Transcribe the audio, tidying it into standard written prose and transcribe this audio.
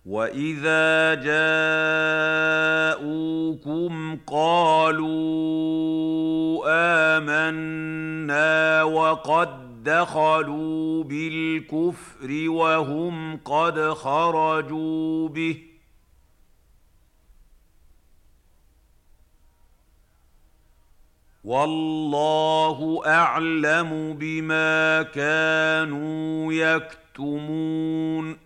وَإِذَا جَاءُوكُمْ قَالُوا آمَنَّا وَقَد دَّخَلُوا بِالْكُفْرِ وَهُمْ قَدْ خَرَجُوا بِهِ ۚ وَاللَّهُ أَعْلَمُ بِمَا كَانُوا يَكْتُمُونَ